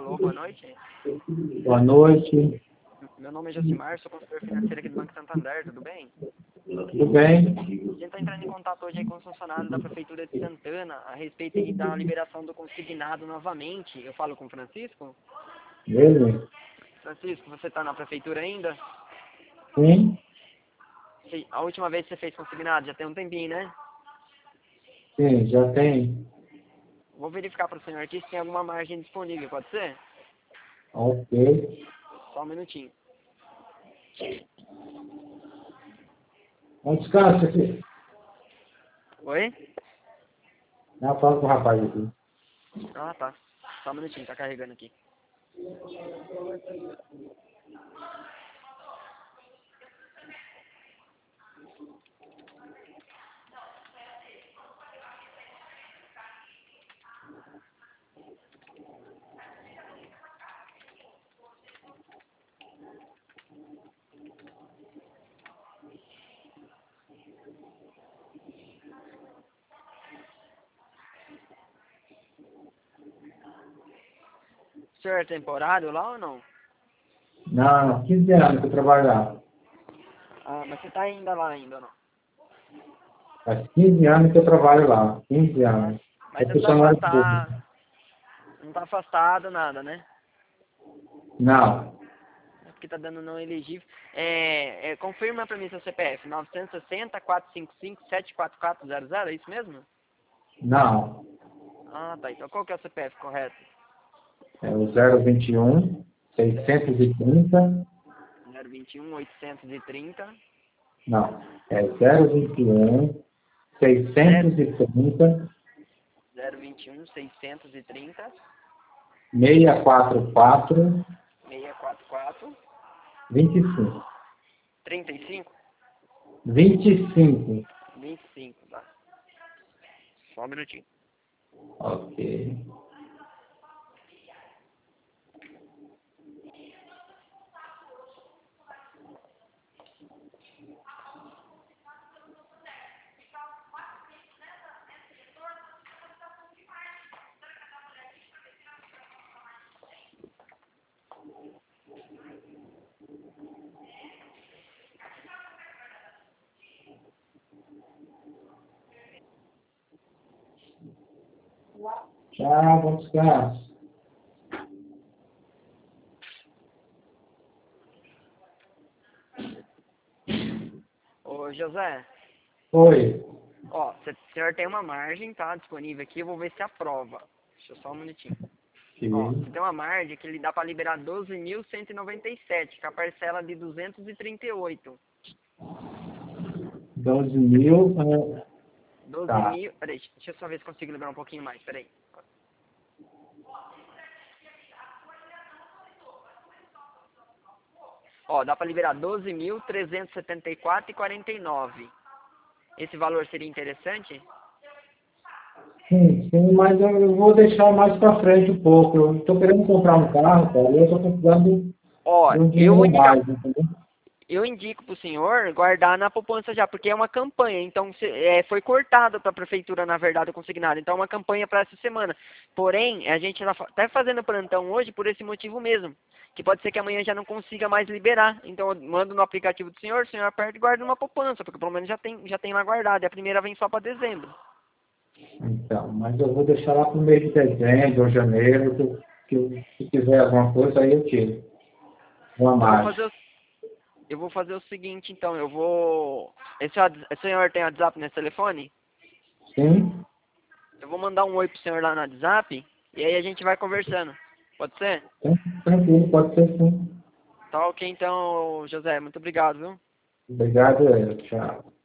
Alô, boa noite. Boa noite. Meu nome é Josimar, sou consultor financeiro aqui do Banco Santander, tudo bem? Tudo bem? A gente está entrando em contato hoje aí com os funcionários da Prefeitura de Santana a respeito aí da liberação do consignado novamente. Eu falo com o Francisco? Mesmo? Francisco, você está na Prefeitura ainda? Sim? Sim, a última vez que você fez consignado, já tem um tempinho, né? Sim, já tem. Vou verificar para o senhor aqui se tem alguma margem disponível, pode ser? Ok. Só um minutinho. Vamos descansar aqui. Oi? Não, fala com o rapaz aqui. Ah, tá. Só um minutinho, tá carregando aqui. O senhor é temporário lá ou não? Não, 15 anos que eu trabalho lá. Ah, mas você tá ainda lá ainda ou não? Faz 15 anos que eu trabalho lá. 15 Ah, anos. mas É você não tá funcionário público. afastado, não tá afastado nada, né? Não. É porque tá dando não elegível. Confirma pra mim seu CPF, 960-455-74400, é isso mesmo? Não. Ah, tá. Então qual que é o CPF correto? É o 021 630. 021-830. Não. É 021 630 021-630. 644 644. 25. 35? 25. 25, tá. Só um minutinho. Ok. Tchau, bom descanso. Ô, José, Oi. ó, o senhor tem uma margem, tá, disponível aqui, eu vou ver se aprova. Deixa eu só um minutinho. Ó, você Sim. tem uma margem que ele dá pra liberar 12.197, com a parcela de 238. 12 mil. 12 Tá. mil, peraí, deixa eu só ver se consigo liberar um pouquinho mais, peraí. Ó, dá pra liberar 12.374,49. Esse valor seria interessante? Sim, mas eu vou deixar mais para frente um pouco. Eu estou querendo comprar um carro, cara, e eu estou precisando Ó, de um dinheiro a mais, entendeu? eu indico para o senhor guardar na poupança já, porque é uma campanha, então foi cortado para a prefeitura, na verdade, o consignado, então é uma campanha para essa semana. Porém, a gente está até fazendo plantão hoje por esse motivo mesmo, que pode ser que amanhã já não consiga mais liberar. Então eu mando no aplicativo do senhor, o senhor aperta e guarda numa poupança, porque pelo menos já tem lá guardado, e a primeira vem só para dezembro. Então, mas eu vou deixar lá para o mês de dezembro ou janeiro, se tiver alguma coisa, aí eu tiro. Uma Então mais. eu vou fazer o seguinte, então, eu vou... O senhor tem WhatsApp nesse telefone? Sim? Eu vou mandar um oi pro senhor lá no WhatsApp e aí a gente vai conversando. Pode ser? Sim, tranquilo, pode ser sim. Tá ok então, José. Muito obrigado, viu? Obrigado, tchau.